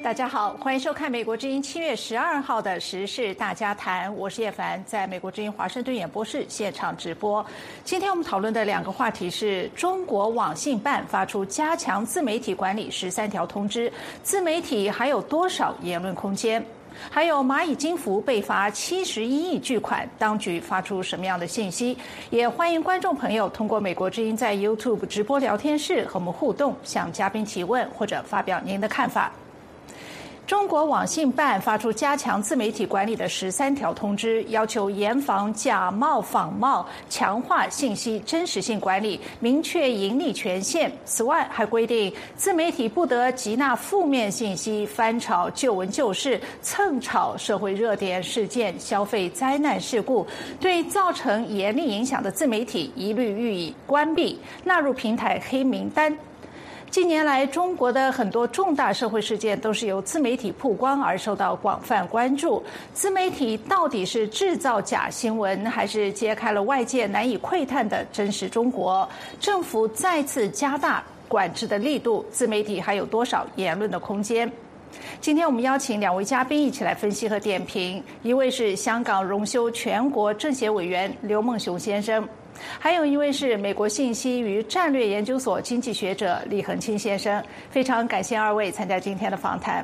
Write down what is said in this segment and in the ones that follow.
大家好，欢迎收看美国之音7月12号的时事大家谈，我是叶凡，在美国之音华盛顿演播室现场直播。今天我们讨论的两个话题是：中国网信办发出加强自媒体管理13条通知，自媒体还有多少言论空间？还有蚂蚁金服被罚71亿巨款，当局发出什么样的信息？也欢迎观众朋友通过美国之音在 YouTube 直播聊天室和我们互动，向嘉宾提问或者发表您的看法。中国网信办发出加强自媒体管理的13条通知，要求严防假冒仿冒，强化信息真实性管理，明确盈利权限。此外，还规定自媒体不得集纳负面信息，翻炒旧闻旧事，蹭炒社会热点事件、消费灾难事故，对造成严厉影响的自媒体一律予以关闭，纳入平台黑名单。近年来，中国的很多重大社会事件都是由自媒体曝光而受到广泛关注。自媒体到底是制造假新闻，还是揭开了外界难以窥探的真实中国？政府再次加大管制的力度，自媒体还有多少言论的空间？今天我们邀请两位嘉宾一起来分析和点评，一位是香港荣休全国政协委员刘梦熊先生，还有一位是美国信息与战略研究所经济学者李恒清先生。非常感谢二位参加今天的访谈。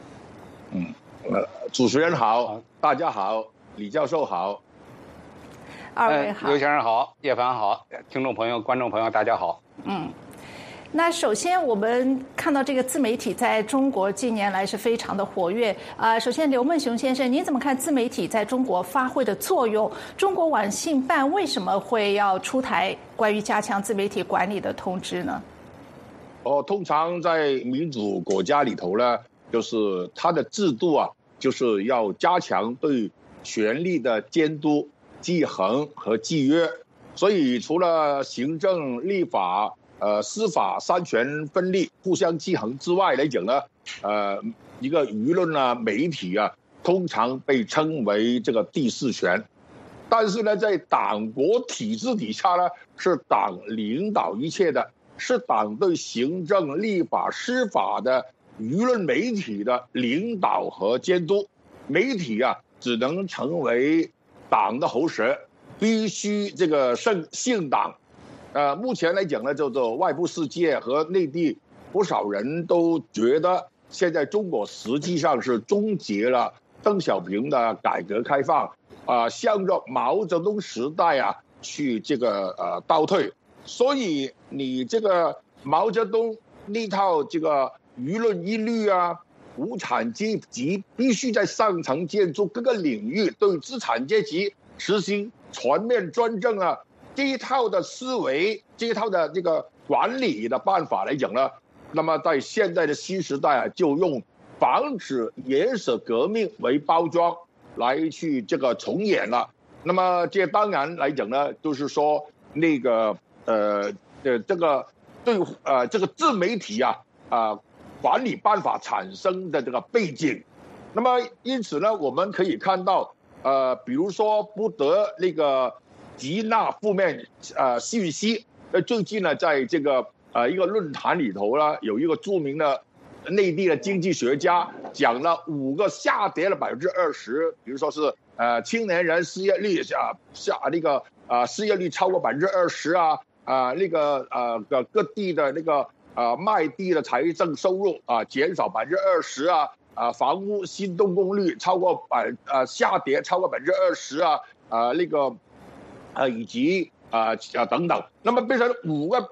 主持人好，大家好，李教授好， 二位好， 刘先生好，叶凡好，听众朋友、观众朋友大家好。 那首先我们看到这个自媒体在中国近年来是非常的活跃首先刘梦熊先生，您怎么看自媒体在中国发挥的作用？中国网信办为什么会要出台关于加强自媒体管理的通知呢？ 通常在民主国家里头呢，就是它的制度就是要加强对权力的监督、制衡和制约。所以除了行政、立法司法三权分立、互相制衡之外来讲呢，一个舆论媒体通常被称为这个第四权。但是呢，在党国体制底下呢，是党领导一切的，是党对行政、立法、司法的舆论媒体的领导和监督。媒体只能成为党的喉舌，必须这个信党。目前来讲呢，就是外部世界和内地不少人都觉得，现在中国实际上是终结了邓小平的改革开放，向着毛泽东时代去这个倒退。所以你这个毛泽东那套这个舆论一律无产阶级必须在上层建筑各个领域对资产阶级实行全面专政这一套的思维，这一套的这个管理的办法来讲呢，那么在现在的新时代就用防止颜色革命为包装来去这个重演了。那么这当然来讲呢，就是说那个这个对这个自媒体管理办法产生的这个背景。那么因此呢，我们可以看到比如说不得那个集纳负面信息。最近呢，在这个一个论坛里头呢，有一个著名的内地的经济学家讲了5个下跌了20%，比如说是青年人失业率失业率超过20%那个各地的那个卖地的财政收入减少20%房屋新动工率超过下跌超过20%那个以及等等。那么变成5个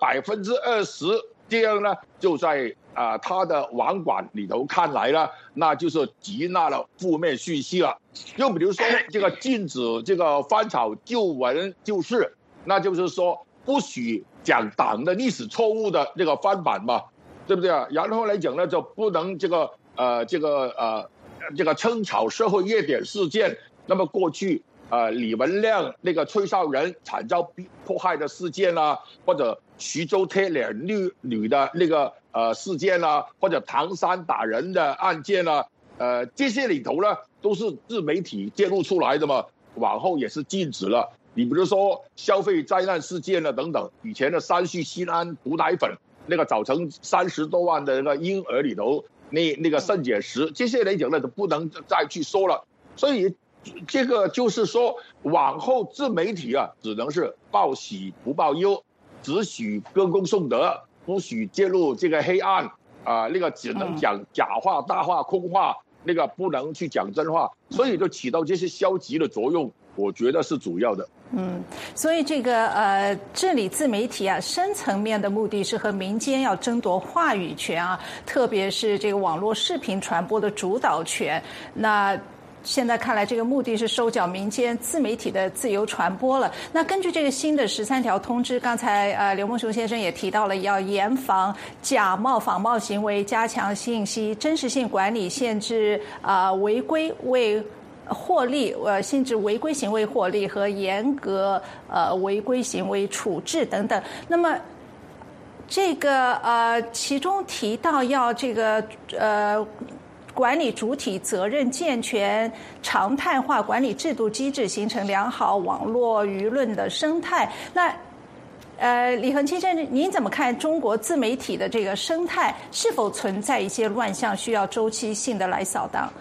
20%，这样呢，就在他的网管里头看来呢，那就是集纳了负面讯息了。又比如说这个禁止这个翻炒旧闻旧事，那就是说不许讲党的历史错误的这个翻版嘛，对不对然后来讲呢，就不能这个蹭炒社会热点事件。那么过去李文亮那个吹哨人惨遭迫害的事件或者徐州贴脸女的那个事件或者唐山打人的案件这些里头呢，都是自媒体揭露出来的嘛，往后也是禁止了。你比如说消费灾难事件等等，以前的山西新安毒奶粉那个造成30多万的那个婴儿里头那个肾结石，这些来讲呢都不能再去说了。所以这个就是说，往后自媒体啊，只能是报喜不报忧，只许歌功颂德，不许揭露这个黑暗啊，那个只能讲假话、大话、空话，那个不能去讲真话，所以就起到这些消极的作用，我觉得是主要的。 所以这个治理自媒体啊，深层面的目的是和民间要争夺话语权啊，特别是这个网络视频传播的主导权。那现在看来，这个目的是收缴民间自媒体的自由传播了。那根据这个新的13条通知，刚才刘梦熊先生也提到了，要严防假冒仿冒行为，加强信息真实性管理，限制违规为获利，限制违规行为获利和严格违规行为处置等等。那么这个其中提到要这个管理主体责任健全，常态化管理制度机制，形成良好网络舆论的生态。那李恒清先生，您怎么看中国自媒体的这个生态是否存在一些乱象，需要周期性的来扫荡？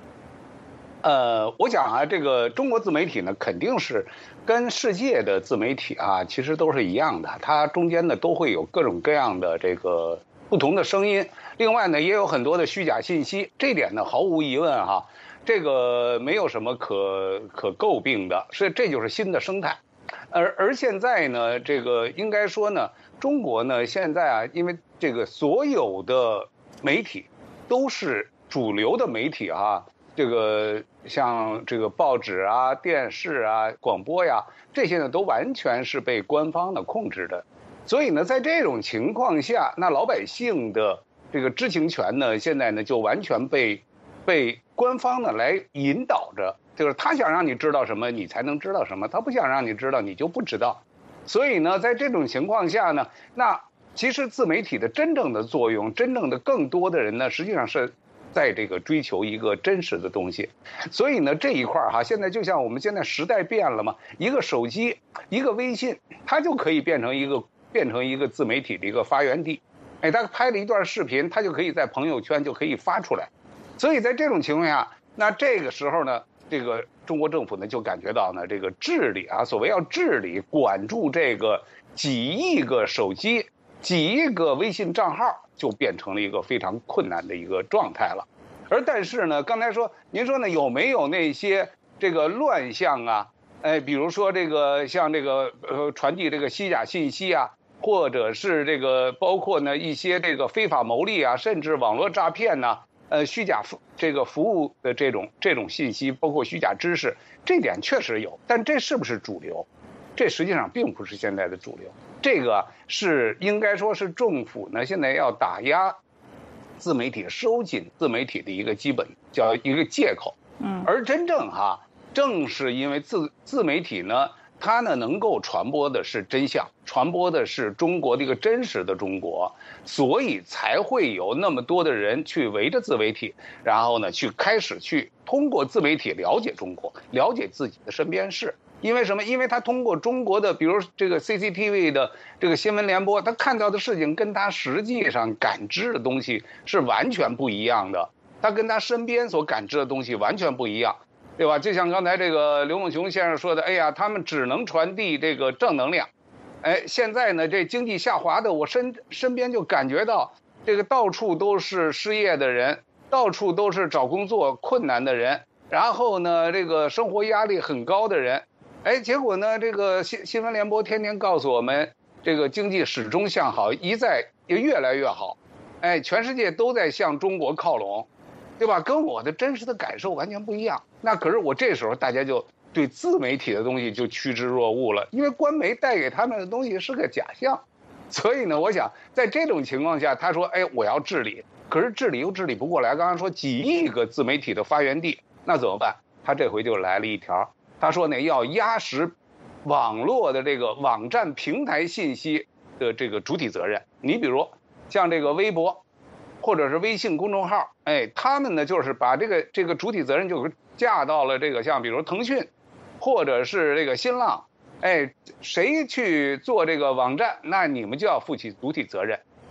我想啊，这个中国自媒体呢，肯定是跟世界的自媒体啊，其实都是一样的，它中间呢都会有各种各样的这个不同的声音。另外呢，也有很多的虚假信息，这点呢毫无疑问哈，这个没有什么可诟病的，这就是新的生态。而现在呢，这个应该说呢，中国呢现在啊，因为这个所有的媒体都是主流的媒体啊，这个像这个报纸啊、电视啊、广播呀，这些呢都完全是被官方的控制的。所以呢，在这种情况下，那老百姓的这个知情权呢，现在呢就完全被官方呢来引导着，就是他想让你知道什么，你才能知道什么；他不想让你知道，你就不知道。所以呢，在这种情况下呢，那其实自媒体的真正的作用，真正的更多的人呢，实际上是在这个追求一个真实的东西。所以呢，这一块哈，现在就像我们现在时代变了嘛，一个手机，一个微信，它就可以变成一个自媒体的一个发源地。哎，他拍了一段视频，他就可以在朋友圈就可以发出来。所以在这种情况下，那这个时候呢，这个中国政府呢就感觉到呢，这个治理啊，所谓要治理管住这个几亿个手机、几亿个微信账号，就变成了一个非常困难的一个状态了。但是呢，刚才您说呢，有没有那些这个乱象啊？比如说这个像这个传递这个虚假信息啊，或者是这个包括呢一些这个非法牟利啊，甚至网络诈骗呐，虚假这个服务的这种信息，包括虚假知识，这点确实有，但这是不是主流？这实际上并不是现在的主流。这个是应该说是政府呢现在要打压自媒体、收紧自媒体的一个基本叫一个借口。而真正正是因为自媒体呢，它呢能够传播的是真相，传播的是中国的一个真实的中国，所以才会有那么多的人去围着自媒体，然后呢开始去通过自媒体了解中国，了解自己的身边事。因为什么？因为他通过中国的，比如这个 CCTV 的这个新闻联播，他看到的事情跟他实际上感知的东西是完全不一样的，他跟他身边所感知的东西完全不一样。对吧？就像刚才这个刘梦熊先生说的，哎呀，他们只能传递这个正能量。现在呢，这经济下滑的，我身边就感觉到，这个到处都是失业的人，到处都是找工作困难的人，然后呢，这个生活压力很高的人。结果呢，这个新闻联播天天告诉我们，这个经济始终向好，也越来越好。全世界都在向中国靠拢。对吧？跟我的真实的感受完全不一样。那可是我这时候大家就对自媒体的东西就趋之若鹜了，因为官媒带给他们的东西是个假象。所以呢，我想在这种情况下，他说：“我要治理。”可是治理又治理不过来。刚刚说几亿个自媒体的发源地，那怎么办？他这回就来了一条，他说呢要压实网络的这个网站平台信息的这个主体责任。你比如像这个微博。或者是微信公众号，他们呢就是把这个主体责任就架到了这个像比如腾讯，或者是这个新浪，谁去做这个网站，那你们就要负起主体责任。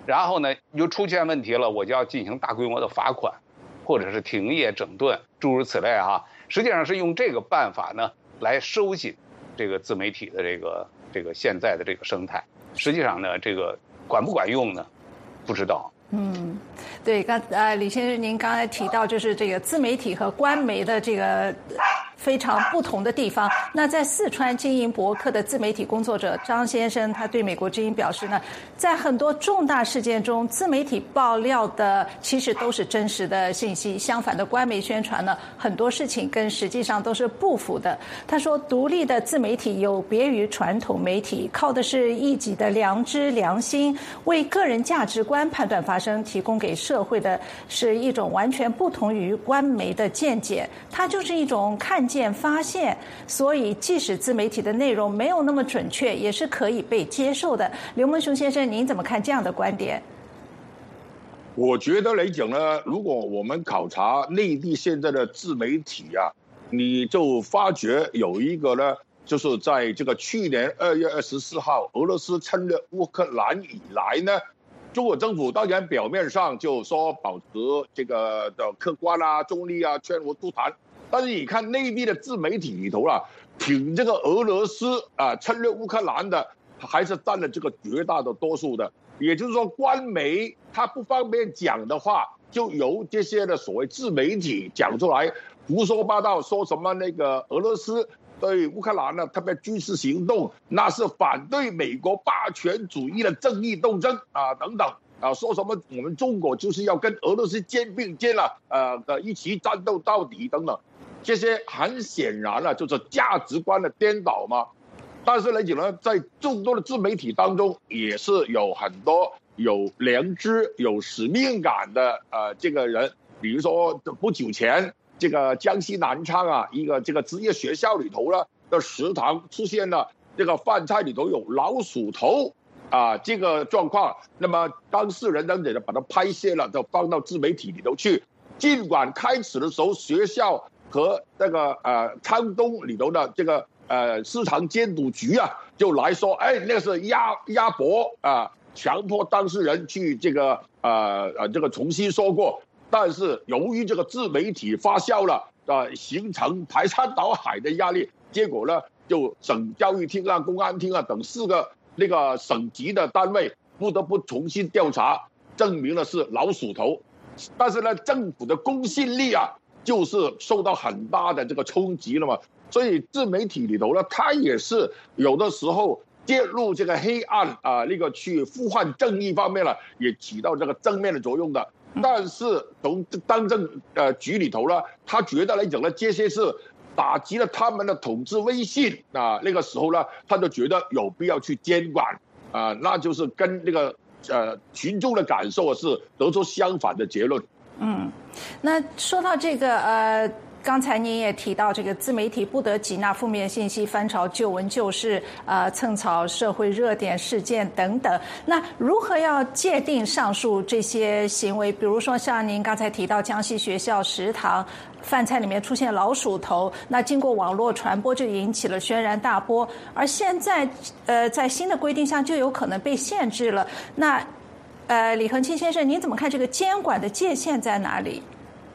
然后呢又出现问题了，我就要进行大规模的罚款，或者是停业整顿，诸如此类啊。实际上是用这个办法呢来收紧这个自媒体的这个现在的这个生态。实际上呢，这个管不管用呢，不知道。 对，李先生，您刚才提到就是这个自媒体和官媒的这个非常不同的地方。那在四川经营博客的自媒体工作者张先生，他对美国之音表示呢，在很多重大事件中，自媒体爆料的其实都是真实的信息，相反的官媒宣传呢，很多事情跟实际上都是不符的。他说，独立的自媒体有别于传统媒体，靠的是一己的良知、良心，为个人价值观判断发声，提供给社会的是一种完全不同于官媒的见解，它就是一种看见发现，所以即使自媒体的内容没有那么准确，也是可以被接受的。刘梦熊先生，您怎么看这样的观点？ 我觉得来讲呢，如果我们考察内地现在的自媒体啊，你就发觉有一个呢，就是在这个去年2月24号，俄罗斯侵略乌克兰以来呢，中国政府当然表面上就说保持这个的客观啊、中立啊、劝和促谈，但是你看内地的自媒体里头啊，挺这个俄罗斯啊侵略乌克兰的，还是占了这个绝大的多数的。也就是说，官媒他不方便讲的话，就由这些的所谓自媒体讲出来，胡说八道，说什么那个俄罗斯对乌克兰呢特别军事行动，那是反对美国霸权主义的正义斗争啊等等啊，说什么我们中国就是要跟俄罗斯肩并肩了，一起战斗到底等等，这些很显然了就是价值观的颠倒嘛。但是来讲呢，在众多的自媒体当中，也是有很多有良知、有使命感的这个人，比如说不久前这个江西南昌啊，一个这个职业学校里头呢的食堂出现了这个饭菜里头有老鼠头啊这个状况，那么当事人等等的把它拍摄了，就放到自媒体里头去。尽管开始的时候学校和这个昌东里头的这个市场监督局啊，就来说，哎，那是鸭脖啊，强迫当事人去这个这个重新说过。但是由于这个自媒体发酵了形成排山倒海的压力，结果呢，就省教育厅啊、公安厅啊等4个那个省级的单位不得不重新调查，证明了是老鼠头。但是呢，政府的公信力啊，就是受到很大的这个冲击了嘛。所以自媒体里头呢，它也是有的时候介入这个黑暗啊，那个去呼唤正义方面了，也起到这个正面的作用的。但是从当政局里头呢，他觉得来讲呢，这些是打击了他们的统治威信啊。那个时候呢，他就觉得有必要去监管啊，那就是跟那个群众的感受是得出相反的结论。 那说到这个刚才您也提到，这个自媒体不得挤纳负面信息，翻炒旧闻旧事，蹭炒社会热点事件等等。那如何要界定上述这些行为？比如说像您刚才提到江西学校食堂饭菜里面出现老鼠头，那经过网络传播就引起了轩然大波，而现在在新的规定下就有可能被限制了。那李恒清先生，您怎么看这个监管的界限在哪里？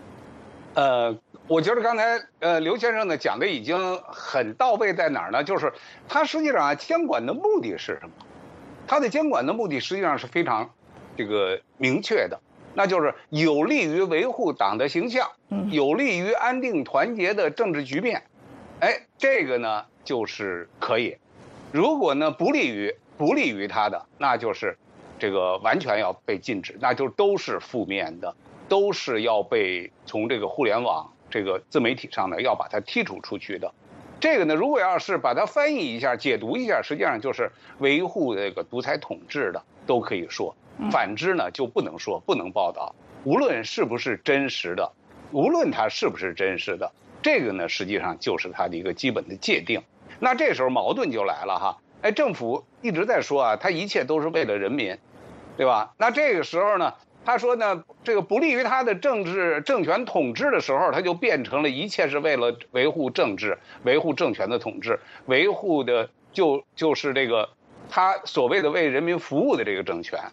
我觉得刚才刘先生呢讲的已经很到位，在哪儿呢？就是他实际上监管的目的是什么？他的监管的目的实际上是非常这个明确的，那就是有利于维护党的形象，有利于安定团结的政治局面。哎，这个呢就是可以。如果呢不利于他的，那就是这个完全要被禁止，那就都是负面的，都是要被从这个互联网这个自媒体上呢要把它剔除出去的。这个呢，如果要是把它翻译一下、解读一下，实际上就是维护这个独裁统治的都可以说，反之呢就不能说、不能报道。无论是不是真实的，无论它是不是真实的，这个呢实际上就是它的一个基本的界定。那这时候矛盾就来了哈，哎，政府一直在说啊，它一切都是为了人民，对吧？那这个时候呢？他说呢，这个不利于他的政权统治的时候，他就变成了一切是为了维护政治、维护政权的统治，维护的就是这个他所谓的为人民服务的这个政权。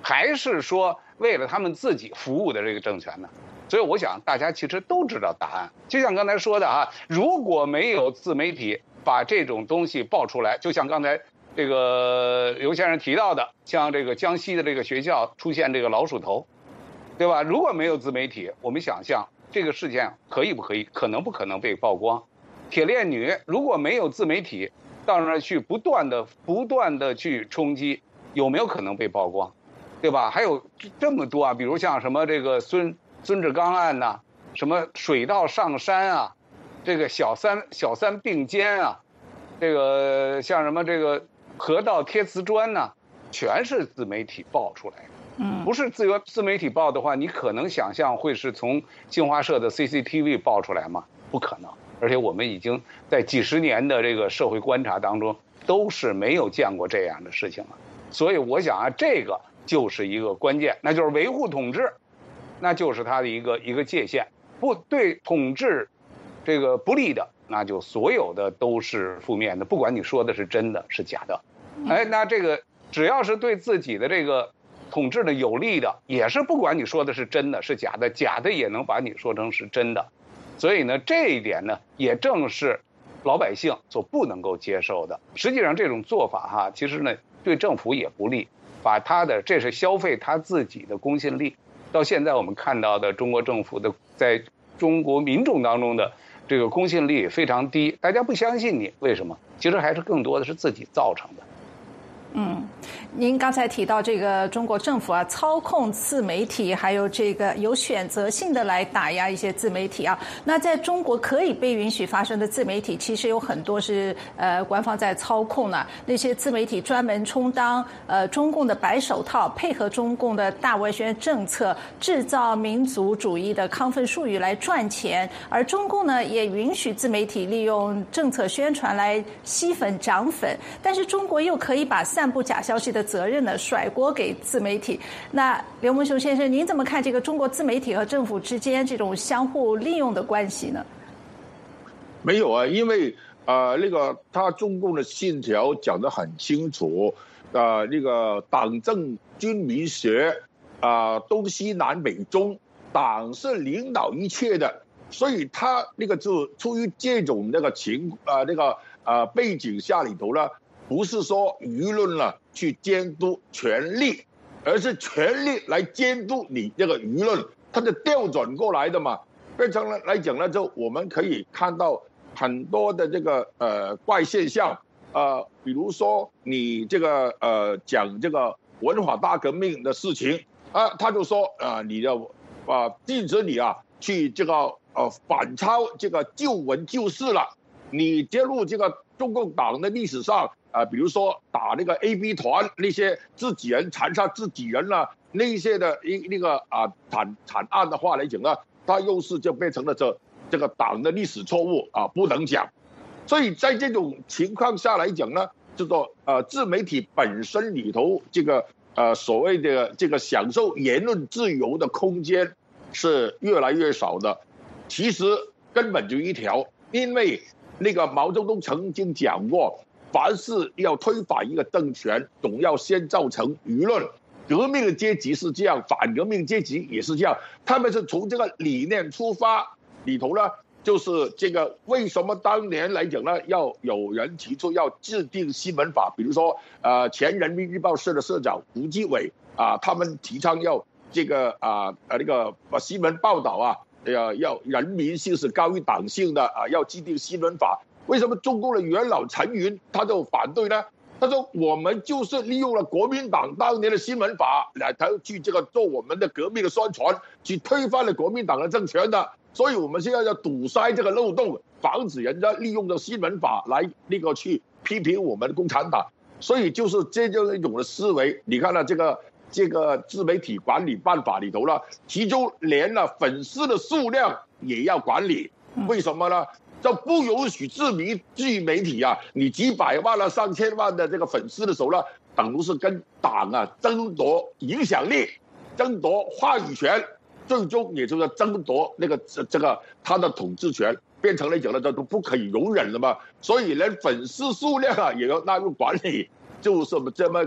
还是说为了他们自己服务的这个政权呢？所以我想大家其实都知道答案。就像刚才说的啊，如果没有自媒体把这种东西爆出来，就像刚才这个刘先生提到的，像这个江西的这个学校出现这个老鼠头，对吧？如果没有自媒体，我们想象这个事件可能不可能被曝光？铁链女如果没有自媒体到那儿去不断的去冲击，有没有可能被曝光？对吧？还有这么多啊，比如像什么这个孙志刚案呐，什么水稻上山啊，这个小三并肩啊，这个像什么这个河道贴瓷砖呐，全是自媒体爆出来的。不是自媒体报的话，你可能想象会是从新华社的 CCTV 爆出来吗？不可能。而且我们已经在几十年的这个社会观察当中，都是没有见过这样的事情了。所以我想啊，这个就是一个关键，那就是维护统治，那就是它的一个界限。不对统治这个不利的，那就所有的都是负面的，不管你说的是真的是假的。哎，那这个只要是对自己的这个统治的有利的，也是不管你说的是真的是假的，假的也能把你说成是真的。所以呢，这一点呢，也正是老百姓所不能够接受的。实际上，这种做法哈，其实呢，对政府也不利，把这是消费他自己的公信力。到现在我们看到的中国政府的在中国民众当中的这个公信力非常低，大家不相信你，为什么？其实还是更多的是自己造成的。 您刚才提到这个中国政府啊，操控自媒体，还有这个有选择性的来打压一些自媒体啊。那在中国可以被允许发声的自媒体，其实有很多是官方在操控呢。那些自媒体专门充当中共的白手套，配合中共的大外宣政策，制造民族主义的亢奋术语来赚钱。而中共呢，也允许自媒体利用政策宣传来吸粉涨粉，但是中国又可以把散布假消息的责任呢甩锅给自媒体。那刘文雄先生，您怎么看这个中国自媒体和政府之间这种相互利用的关系呢？ 没有啊，因为那个他中共的信条讲得很清楚，那个党政军民学东西南北中，党是领导一切的，所以他那个就出于这种那个背景下里头呢，不是说舆论呢去监督权力，而是权力来监督你这个舆论，它就调转过来的嘛。变成了来讲呢，就我们可以看到很多的这个怪现象，比如说你这个讲这个文化大革命的事情他就说你的禁止你去这个反抄这个旧文旧事了，你揭露这个中共党的历史上比如说打那个 AB 团那些自己人残杀自己人了那些的那个惨案的话来讲呢，它又是就变成了这个党的历史错误不能讲。所以在这种情况下来讲呢，就说自媒体本身里头这个所谓的这个享受言论自由的空间是越来越少的。其实根本就一条，因为那个毛泽东曾经讲过，凡是要推翻一个政权，总要先造成舆论。革命的阶级是这样，反革命阶级也是这样，他们是从这个理念出发里头呢，就是这个为什么当年来讲呢，要有人提出要制定新闻法，比如说前人民日报社的社长胡基伟他们提倡要这个那个新闻报道要人民性是高于党性的要制定新闻法。为什么中共的元老陈云他就反对呢？他说我们就是利用了国民党当年的新闻法来去这个做我们的革命的宣传，去推翻了国民党的政权的，所以我们现在要堵塞这个漏洞，防止人家利用这新闻法来那个去批评我们的共产党。所以就是这样一种的思维。你看了这个自媒体管理办法里头呢，其中连粉丝的数量也要管理。为什么呢？就不允许自媒体你几百万上千万的这个粉丝的时候呢，等于是跟党争夺影响力，争夺话语权，最终也就是争夺那个这个他的统治权，变成了讲呢，这都不可以容忍了嘛。所以连粉丝数量也要纳入管理，就是这么个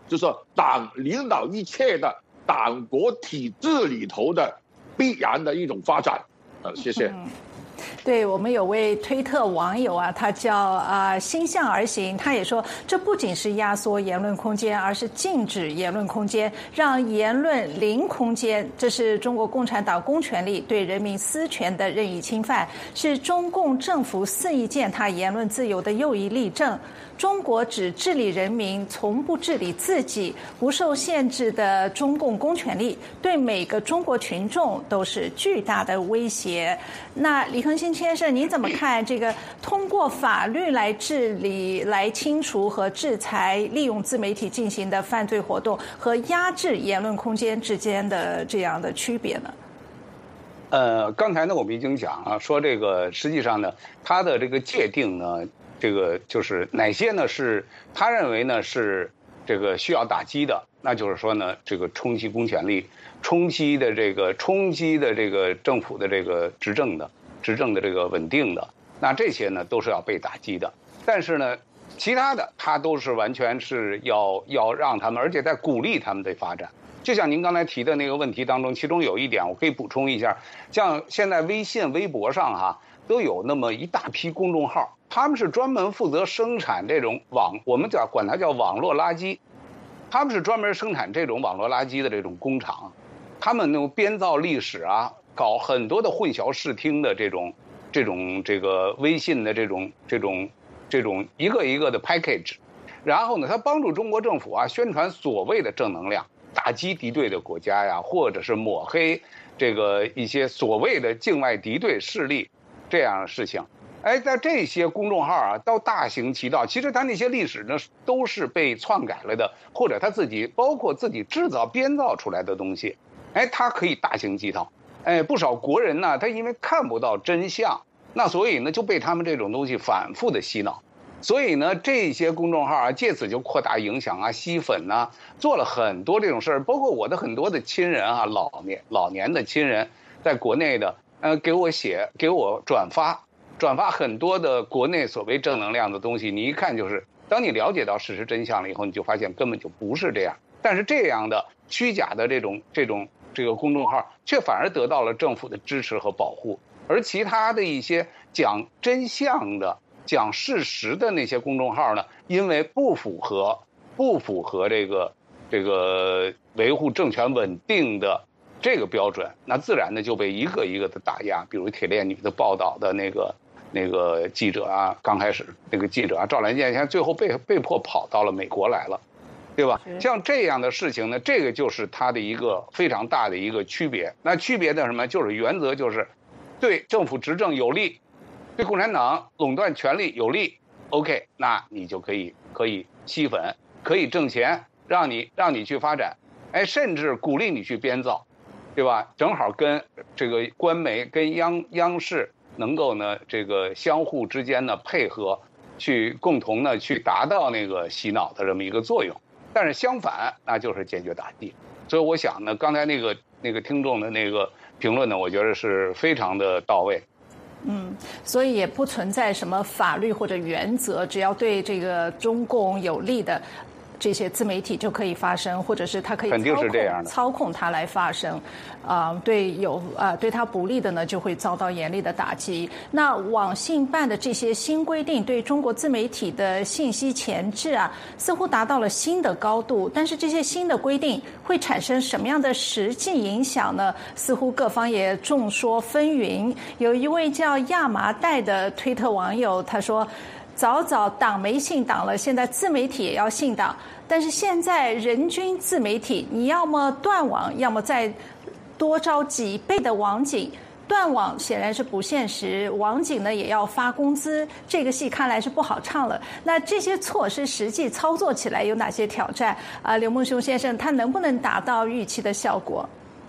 就是党领导一切的党国体制里头的必然的一种发展。谢谢。 对，我们有位推特网友啊，他叫心向而行，他也说，这不仅是压缩言论空间，而是禁止言论空间，让言论零空间。这是中国共产党公权力对人民私权的任意侵犯，是中共政府肆意践踏言论自由的又一例证。中国只治理人民，从不治理自己。不受限制的中共公权力对每个中国群众都是巨大的威胁。那李恒星先生，您怎么看这个通过法律来治理、来清除和制裁利用自媒体进行的犯罪活动和压制言论空间之间的这样的区别呢？ 刚才呢我们已经讲了，说这个实际上呢，它的这个界定呢，这个就是哪些呢是他认为呢是这个需要打击的，那就是说呢，这个冲击公权力、冲击的这个政府的这个执政的这个稳定的，那这些呢都是要被打击的。但是呢，其他的它都是完全是要让他们，而且在鼓励他们的发展。就像您刚才提的那个问题当中，其中有一点我可以补充一下，像现在微信、微博上都有那么一大批公众号，他们是专门负责生产这种我们管它叫网络垃圾，他们是专门生产这种网络垃圾的这种工厂，他们那种编造历史搞很多的混淆视听的这个微信的这种一个一个的 package， 然后呢，他帮助中国政府宣传所谓的正能量，打击敌对的国家或者是抹黑这个一些所谓的境外敌对势力这样的事情。在这些公众号都大行其道，其实他那些历史呢都是被篡改了的，或者他自己包括自己制造编造出来的东西，他可以大行其道。不少国人呢，他因为看不到真相，那所以呢就被他们这种东西反复的洗脑，所以呢这些公众号借此就扩大影响吸粉做了很多这种事儿。包括我的很多的亲人老年的亲人在国内的给我转发很多的国内所谓正能量的东西，你一看就是，当你了解到事实真相了以后，你就发现根本就不是这样。但是这样的虚假的这个公众号，却反而得到了政府的支持和保护，而其他的一些讲真相的、讲事实的那些公众号呢，因为不符合这个维护政权稳定的这个标准，那自然呢就被一个一个的打压。比如铁链女的报道的那个记者刚开始那个记者赵兰健，现在最后被迫跑到了美国来了，对吧？像这样的事情呢，这个就是它的一个非常大的一个区别。那区别的什么？就是原则就是对政府执政有利，对共产党垄断权力有利 ，OK， 那你就可以吸粉，可以挣钱，让你去发展，甚至鼓励你去编造，对吧？正好跟这个官媒跟央视能够呢这个相互之间呢配合，去共同呢去达到那个洗脑的这么一个作用。但是相反，那就是坚决打击。所以我想呢，刚才那个听众的那个评论呢，我觉得是非常的到位。 所以也不存在什么法律或者原则，只要对这个中共有利的这些自媒体就可以发声，或者是它可以操控它来发声，对它不利的呢就会遭到严厉的打击。那网信办的这些新规定对中国自媒体的信息前置似乎达到了新的高度，但是这些新的规定会产生什么样的实际影响呢？似乎各方也众说纷纭。有一位叫亚麻袋的推特网友他说，早党没信党了，现在自媒体也要信党，但是现在人均自媒体你要么断网，要么再多招几倍的网警。断网显然是不现实，网警呢也要发工资，这个戏看来是不好唱了。那这些措施实际操作起来有哪些挑战刘孟雄先生，他能不能达到预期的效果？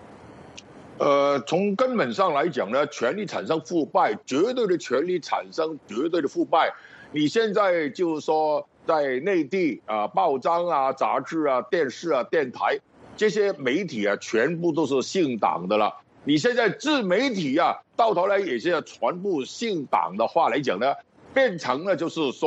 从根本上来讲呢，权力产生腐败，绝对的权力产生绝对的腐败。你现在就是说，在内地报章杂志电视电台这些媒体全部都是信党的了。你现在自媒体到头来也是全部信党的话来讲呢，变成了就是说，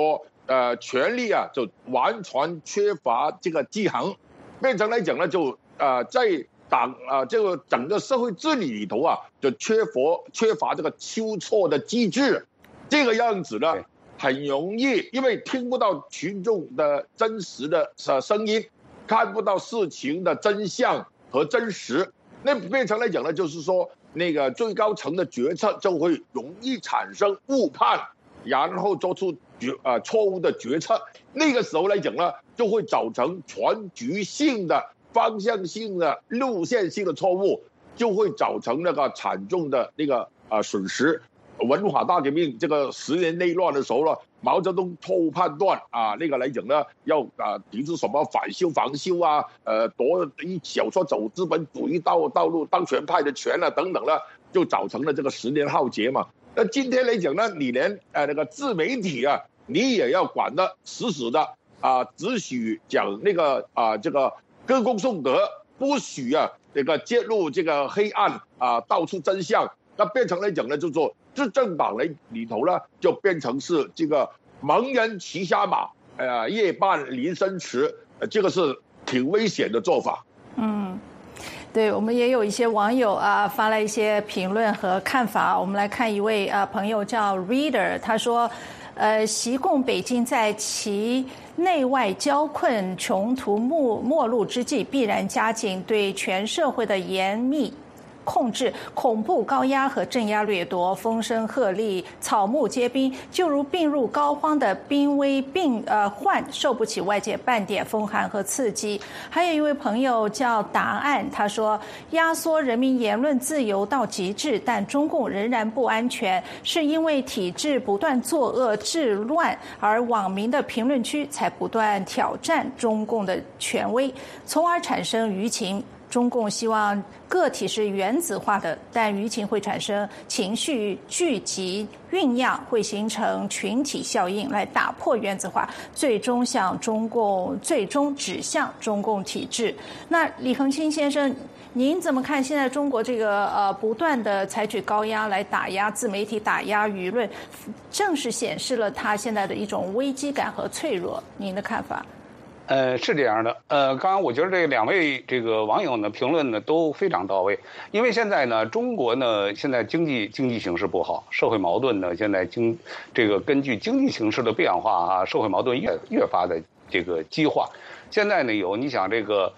权力啊就完全缺乏这个制衡，变成来讲呢就在党这个整个社会治理里头啊就缺乏这个纠错的机制，这个样子呢很容易因为听不到群众的真实的声音，看不到事情的真相和真实，那变成来讲呢就是说那个最高层的决策就会容易产生误判，然后做出错误的决策，那个时候来讲呢就会造成全局性的方向性的路线性的错误，就会造成那个惨重的那个损失。文化大革命这个10年内乱的时候呢，毛泽东错误判断那个来讲呢，要提出什么反修防修啊，小说走资本主义道路当权派的权啊等等呢，就造成了这个10年浩劫嘛。那今天来讲呢，你连那个自媒体啊，你也要管得死死的只许讲那个这个歌功颂德，不许这个揭露这个黑暗道出真相。那变成来讲呢，就说执政党里头呢，就变成是这个蒙人骑瞎马，夜半临深池，这个是挺危险的做法。 对，我们也有一些网友发了一些评论和看法。我们来看一位朋友叫 Reader， 他说，习共北京在其内外交困、穷途末路之际，必然加紧对全社会的严密控制，恐怖高压和镇压掠夺，风声鹤唳，草木皆兵，就如病入膏肓的濒危患，受不起外界半点风寒和刺激。还有一位朋友叫答案，他说，压缩人民言论自由到极致，但中共仍然不安全，是因为体制不断作恶治乱，而网民的评论区才不断挑战中共的权威，从而产生舆情。中共希望个体是原子化的，但舆情会产生情绪聚集酝酿，会形成群体效应来打破原子化，最终指向中共体制。那李恒清先生，您怎么看现在中国这个不断的采取高压来打压自媒体、打压舆论，正是显示了他现在的一种危机感和脆弱？您的看法？ 是这样的，刚刚我觉得这2位这个网友呢评论呢都非常到位，因为现在呢中国呢现在经济形势不好，社会矛盾呢现在根据经济形势的变化社会矛盾越发的这个激化。现在呢你想这个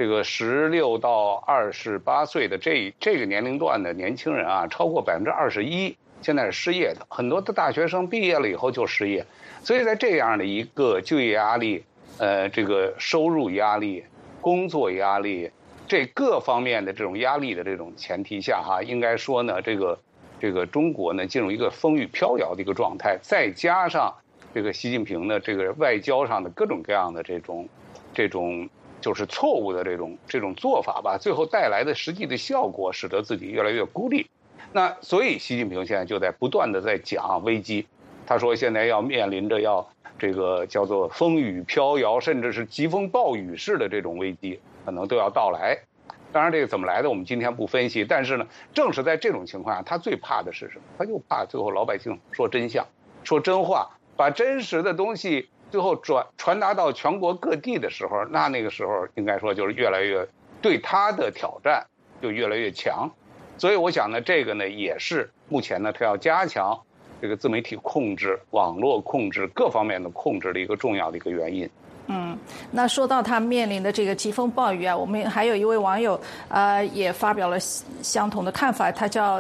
16到28岁的这个年龄段的年轻人超过21%现在是失业的，很多的大学生毕业了以后就失业，所以在这样的一个就业压力。这个收入压力、工作压力，这各方面的这种压力的这种前提下应该说呢，这个中国呢进入一个风雨飘摇的一个状态，再加上这个习近平的这个外交上的各种各样的这种就是错误的这种做法吧，最后带来的实际的效果，使得自己越来越孤立。那所以习近平现在就在不断的在讲危机，他说现在要面临着这个叫做风雨飘摇，甚至是疾风暴雨式的这种危机，可能都要到来。当然，这个怎么来的，我们今天不分析。但是呢，正是在这种情况下，他最怕的是什么？他就怕最后老百姓说真相、说真话，把真实的东西最后传达到全国各地的时候，那个时候应该说就是越来越对他的挑战就越来越强。所以我想呢，这个呢也是目前呢他要加强这个自媒体控制、网络控制各方面的控制的一个重要的一个原因。 那说到他面临的这个疾风暴雨我们还有一位网友也发表了相同的看法，他叫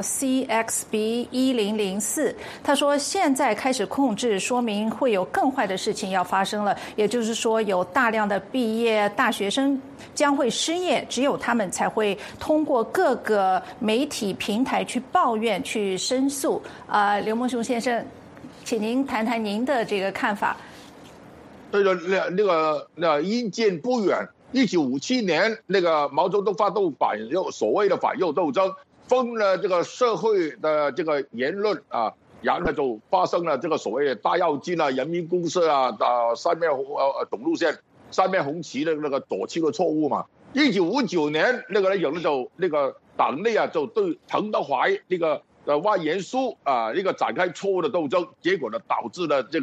CXB1004， 他说现在开始控制，说明会有更坏的事情要发生了，也就是说有大量的毕业大学生将会失业，只有他们才会通过各个媒体平台去抱怨、去申诉。刘梦熊先生，请您谈谈您的这个看法。 对的，那因见不远。1957年，那个毛泽东发动所谓的反右斗争，封了这个社会的这个言论然后就发生了这个所谓的大跃进人民公社三面总路线、三面红旗的那个左倾的错误嘛。1959年，那个党内就对彭德怀那个外言书那个展开错误的斗争，结果呢导致了这个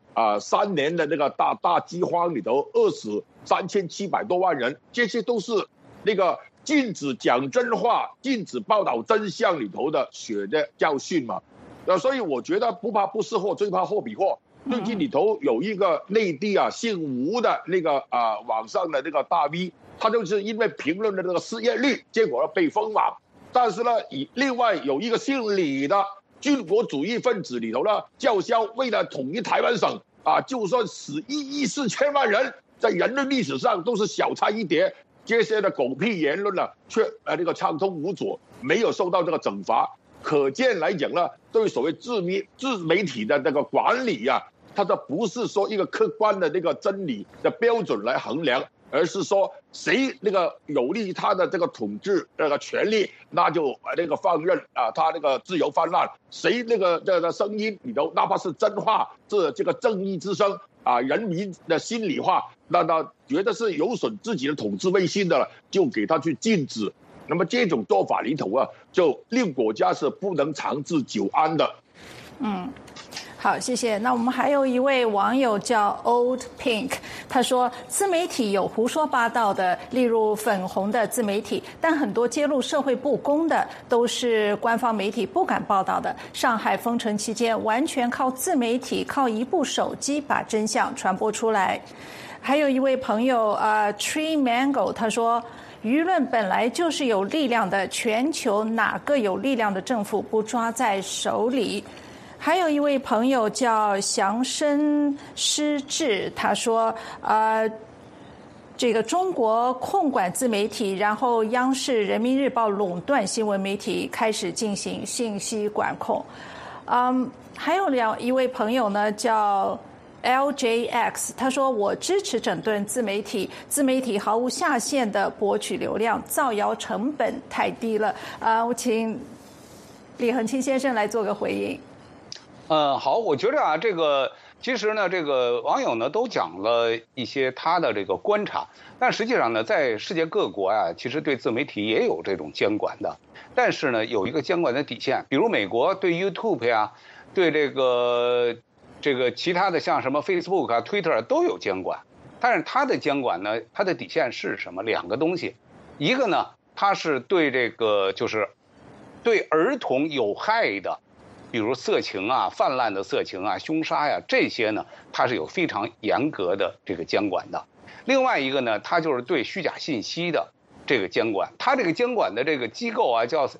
3年的那个大饥荒里头饿死3700多万人，这些都是那个禁止讲真话、禁止报道真相里头的血的教训嘛。所以我觉得不怕不识货，最怕货比货。最近里头有一个内地姓吴的那个网上的那个大 V， 他就是因为评论的那个失业率，结果被封网。但是呢，另外有一个姓李的军国主义分子里头呢，叫嚣为了统一台湾省就算死1亿4千万人，在人类历史上都是小菜一碟。这些的狗屁言论呢，却那个畅通无阻，没有受到这个惩罚。可见来讲呢，对所谓自媒体的那个管理它这不是说一个客观的那个真理的标准来衡量，而是说谁那个有利于他的这个统治那个权利，那就那个放任他那个自由泛滥；谁那个这个声音里头，哪怕是真话，这个正义之声人民的心里话，那觉得是有损自己的统治威信的了，就给他去禁止。那么这种做法里头就令国家是不能长治久安的。 好，谢谢。那我们还有一位网友叫 Old Pink， 他说自媒体有胡说八道的，例如粉红的自媒体，但很多揭露社会不公的都是官方媒体不敢报道的。上海封城期间，完全靠自媒体，靠一部手机把真相传播出来。还有一位朋友Tree Mango， 他说舆论本来就是有力量的，全球哪个有力量的政府不抓在手里？还有一位朋友叫祥生失志，他说这个中国控管自媒体，然后央视、人民日报垄断新闻媒体，开始进行信息管控。还有一位朋友呢叫LJX， 他说我支持整顿自媒体，自媒体毫无下限的博取流量，造谣成本太低了。我请李恒清先生来做个回应。 好，我觉得这个其实呢，这个网友呢都讲了一些他的这个观察，但实际上呢，在世界各国其实对自媒体也有这种监管的，但是呢，有一个监管的底线，比如美国对 YouTube 对这个其他的像什么 Facebook Twitter 都有监管，但是它的监管呢，它的底线是什么？两个东西，一个呢，它是对这个就是对儿童有害的。比如色情泛滥的色情凶杀这些呢，它是有非常严格的这个监管的。另外一个呢，它就是对虚假信息的这个监管。它这个监管的这个机构叫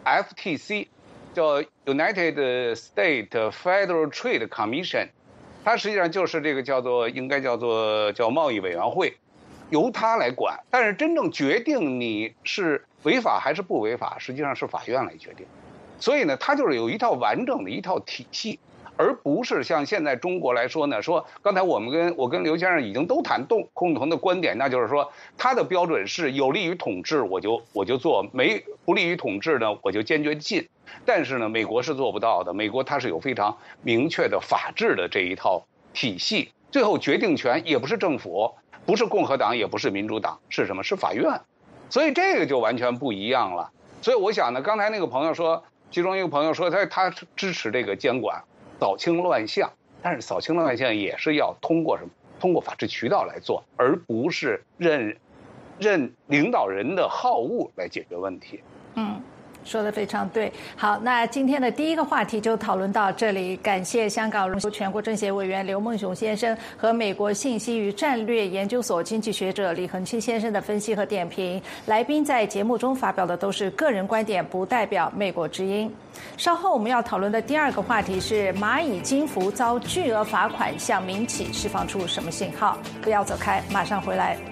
FTC， 叫 United States Federal Trade Commission， 它实际上就是这个应该叫贸易委员会，由它来管。但是真正决定你是违法还是不违法，实际上是法院来决定。所以呢，它就是有一套完整的一套体系，而不是像现在中国来说呢，说刚才我跟刘先生已经都谈共同的观点，那就是说它的标准是有利于统治我就做，不利于统治呢我就坚决禁。但是呢，美国是做不到的，美国它是有非常明确的法治的这一套体系，最后决定权也不是政府，不是共和党，也不是民主党，是什么？是法院。所以这个就完全不一样了。所以我想呢，刚才那个朋友说。其中一个朋友说他支持这个监管扫清乱象，但是扫清乱象也是要通过什么？通过法治渠道来做，而不是任领导人的好恶来解决问题。 说得非常对。好，那今天的第一个话题就讨论到这里，感谢香港荣休全国政协委员刘梦熊先生和美国信息与战略研究所经济学者李恒清先生的分析和点评。来宾在节目中发表的都是个人观点，不代表美国之音。稍后我们要讨论的第二个话题是蚂蚁金服遭巨额罚款，向民企释放出什么信号？不要走开，马上回来。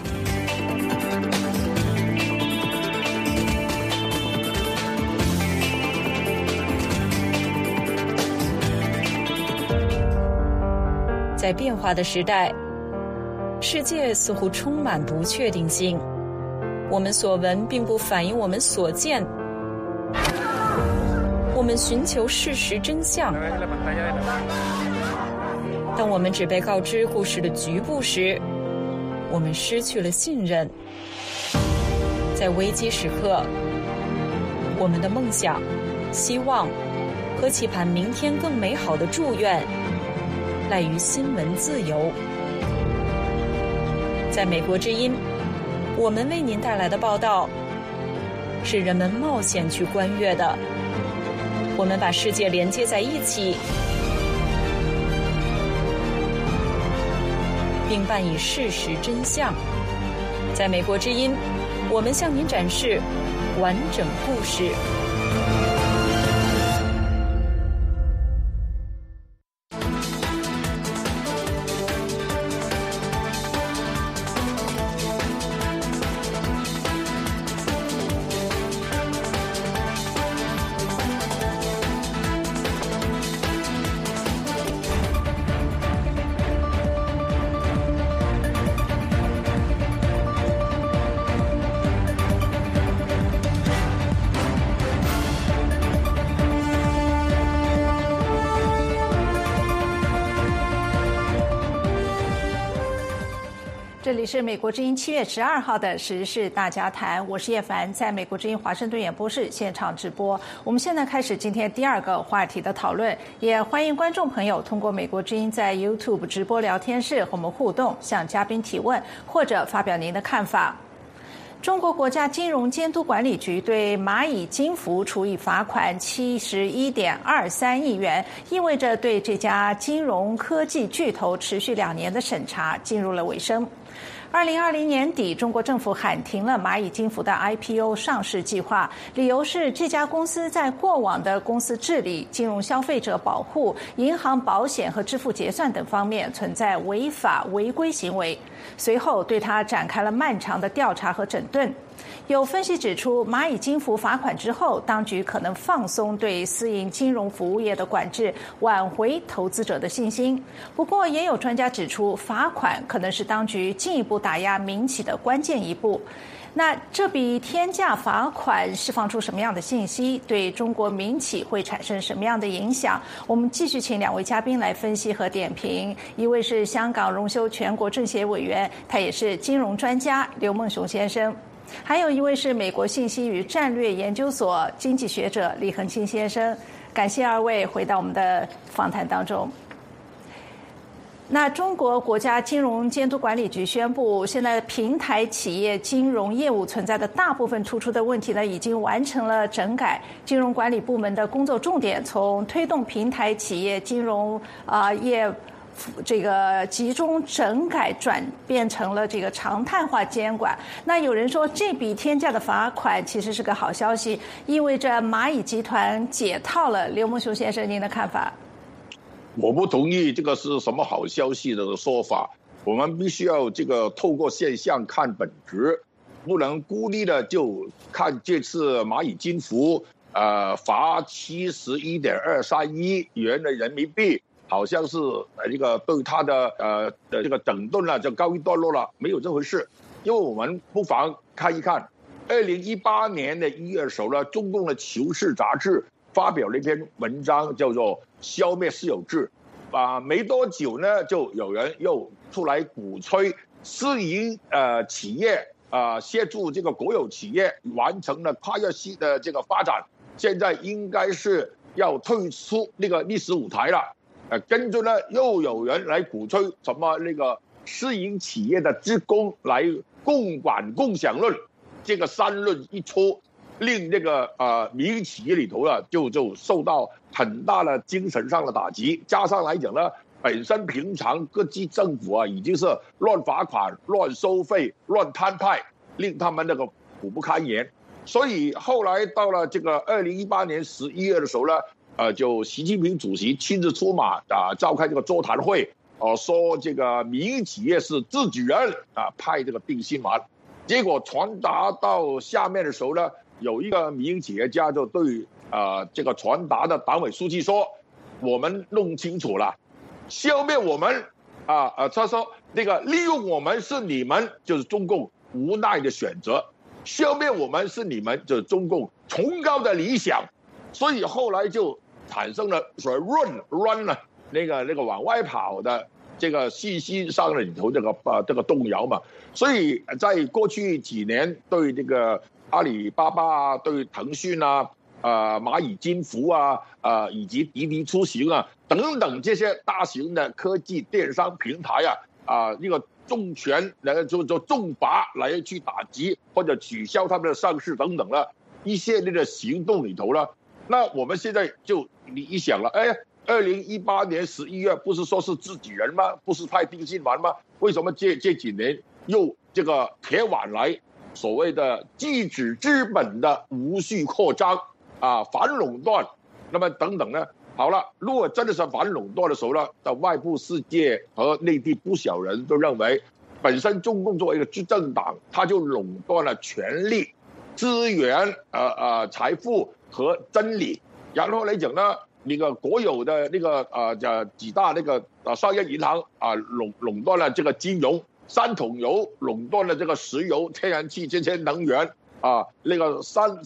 在变化的时代，世界似乎充满不确定性。我们所闻并不反映我们所见。我们寻求事实真相。当我们只被告知故事的局部时，我们失去了信任。在危机时刻，我们的梦想、希望和期盼明天更美好的祝愿赖于新闻自由。在美国之音，我们为您带来的报道是人们冒险去观阅的。我们把世界连接在一起，并伴以事实真相。在美国之音，我们向您展示完整故事。 这里是美国之音7月12号的时事大家谈，我是叶凡，在美国之音华盛顿演播室现场直播。我们现在开始今天第二个话题的讨论，也欢迎观众朋友通过美国之音在 YouTube 直播聊天室和我们互动，向嘉宾提问或者发表您的看法。中国国家金融监督管理局对蚂蚁金服处以罚款71.23亿元，意味着对这家金融科技巨头持续2年的审查进入了尾声。2020年底，中国政府喊停了蚂蚁金服的 IPO 上市计划，理由是这家公司在过往的公司治理、金融消费者保护、银行保险和支付结算等方面存在违法违规行为。随后对它展开了漫长的调查和整顿。有分析指出，蚂蚁金服罚款之后，当局可能放松对私营金融服务业的管制，挽回投资者的信心。不过，也有专家指出，罚款可能是当局进一步打压民企的关键一步。那这笔天价罚款释放出什么样的信息？对中国民企会产生什么样的影响？我们继续请2位嘉宾来分析和点评。一位是香港荣休全国政协委员，他也是金融专家刘梦熊先生。还有一位是美国信息与战略研究所经济学者李恒清先生。感谢2位回到我们的访谈当中。那中国国家金融监督管理局宣布，现在平台企业金融业务存在的大部分突出的问题呢，已经完成了整改。金融管理部门的工作重点从推动平台企业金融业这个集中整改转变成了这个常态化监管。那有人说这笔天价的罚款其实是个好消息，意味着蚂蚁集团解套了。刘梦熊先生，您的看法？ 我不同意这个是什么好消息的说法，我们必须要这个透过现象看本质，不能孤立的就看这次蚂蚁金服罚71.23亿元的人民币，好像是这个对他的这个整顿了就告一段落了，没有这回事。因为我们不妨看一看2018年的1月的时候呢，中共的《求是》杂志发表了一篇文章，叫做《消灭私有制》。没多久呢，就有人又出来鼓吹私营企业协助这个国有企业完成了跨越性的这个发展，现在应该是要退出那个历史舞台了。跟着呢，又有人来鼓吹什么那个私营企业的职工来共管共享论，这个3论一出，令这个民营企业里头呢就受到很大的精神上的打击。加上来讲呢，本身平常各级政府已经是乱罚款、乱收费、乱摊派，令他们那个苦不堪言。所以后来到了这个2018年11月的时候呢，就习近平主席亲自出马召开这个座谈会，说这个民营企业是自己人派这个定心丸。结果传达到下面的时候呢，有一个民营企业家就对这个传达的党委书记说：“我们弄清楚了，消灭我们他说那个利用我们是你们，就是中共无奈的选择；消灭我们是你们，就是中共崇高的理想。”所以后来就产生了所谓 run 了那个往外跑的这个信息上的里头这个动摇嘛。所以在过去几年对这个阿里巴巴对腾讯蚂蚁金服啊，以及滴滴出行啊等等这些大型的科技电商平台那个重拳来就重罚来去打击或者取消他们的上市等等了一系列的行动里头了。那我们现在就你一想了，2018年11月不是说是自己人吗？不是派定心丸吗？为什么这几年又这个铁腕来所谓的禁止资本的无序扩张反垄断，那么等等呢？好了，如果真的是反垄断的时候呢，外部世界和内地不少人都认为，本身中共作为一个执政党，它就垄断了权力、资源、财富和真理。然后来讲呢，那个国有的那个几大那个商业银行垄断了这个金融，三桶油垄断了这个石油、天然气这些能源那个三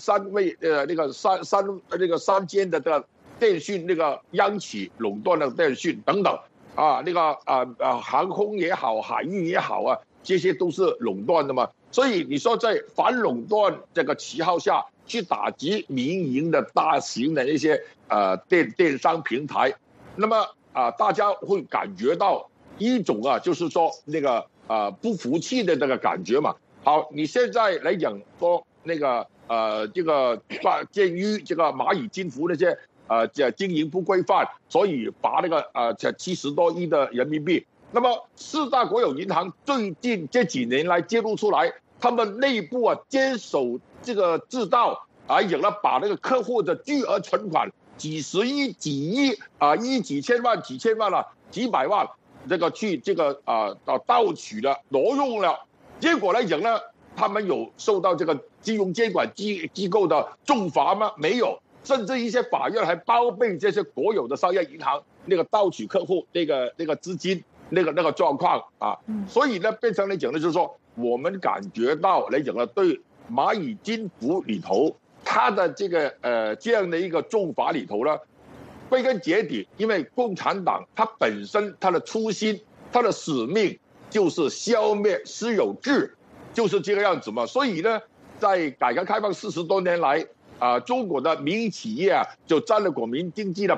间的这个电讯那个央企垄断了电讯等等那个航空也好，海运也好这些都是垄断的嘛。所以你说在反垄断这个旗号下去打击民营的大型的一些电商平台，那么大家会感觉到一种就是说那个不服气的这个感觉嘛。好，你现在来讲说那个这个鉴于这个蚂蚁金服那些经营不规范，所以罚那个70多亿的人民币。那么四大国有银行最近这几年来揭露出来，他们内部坚守这个制道有了把那个客户的巨额存款几十亿、几亿几千万、几千万几百万，这个去这个盗取了、挪用了。结果来讲呢，他们有受到这个金融监管机构的重罚吗？没有。甚至一些法院还包庇这些国有的商业银行那个盗取客户那个资金那个状况所以呢，变成来讲呢，就是说我们感觉到来讲呢，对蚂蚁金服里头它的这个这样的一个重罚里头呢，归根结底，因为共产党它本身它的初心、它的使命就是消灭私有制，就是这个样子嘛。所以呢，在改革开放40多年来。中国的民营企业就占了国民经济的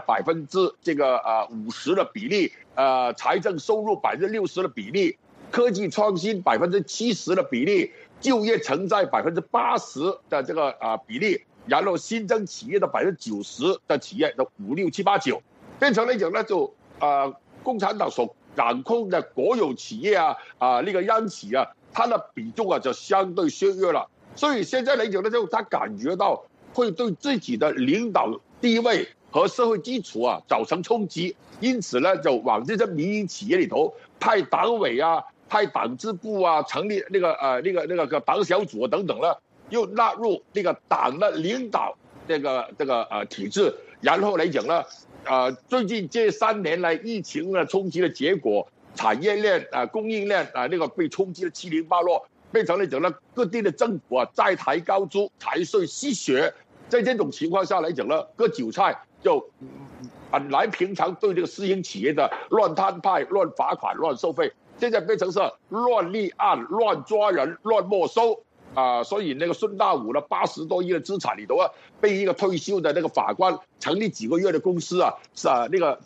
50%的比例，财政收入60%的比例，科技创新70%的比例，就业承载80%的这个比例，然后新增企业的90%的企业的5、6、7、8、9，变成来讲呢，就共产党所掌控的国有企业那个央企它的比重就相对削弱了。所以现在来讲呢，就他感觉到。会对自己的领导地位和社会基础造成冲击，因此呢，就往这些民营企业里头派党委派党支部成立那个党小组等等了，又纳入那个党的领导这个体制，然后来讲呢，最近这3年来疫情的冲击的结果，产业链供应链那个被冲击的七零八落，变成了讲呢，各地的政府再抬高租、财税吸血。在这种情况下来讲呢，割韭菜就本来平常对这个私营企业的乱摊派、乱罚款、乱收费，现在变成是乱立案、乱抓人、乱没收所以那个孙大武的80多亿的资产里头被一个退休的那个法官成立几个月的公司那个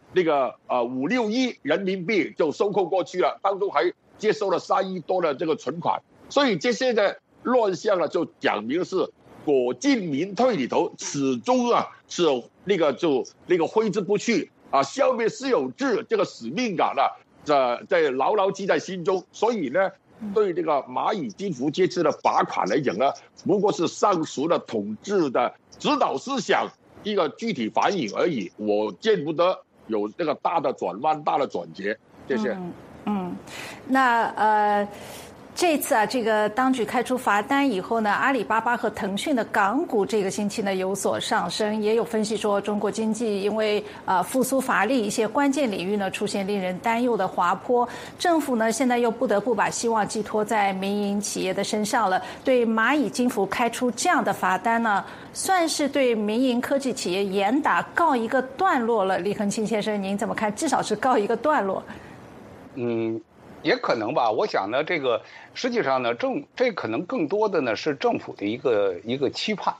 5、6亿人民币就收购过去了，当中还接收了3亿多的这个存款，所以这些的乱象就讲明是。国进民退里头始终是那个挥之不去消灭私有制这个使命感在牢牢记在心中。所以呢，对这个蚂蚁金服这次的罚款来讲呢，不过是上述的统治的指导思想一个具体反映而已，我见不得有这个大的转弯、大的转折。谢谢。 那这次这个当局开出罚单以后呢，阿里巴巴和腾讯的港股这个星期呢有所上升，也有分析说中国经济因为复苏乏力，一些关键领域呢出现令人担忧的滑坡，政府呢现在又不得不把希望寄托在民营企业的身上了。对蚂蚁金服开出这样的罚单呢，算是对民营科技企业严打告一个段落了。李恒清先生，您怎么看？至少是告一个段落。 也可能吧，我想呢，这个实际上呢，这可能更多的呢是政府的一个期盼，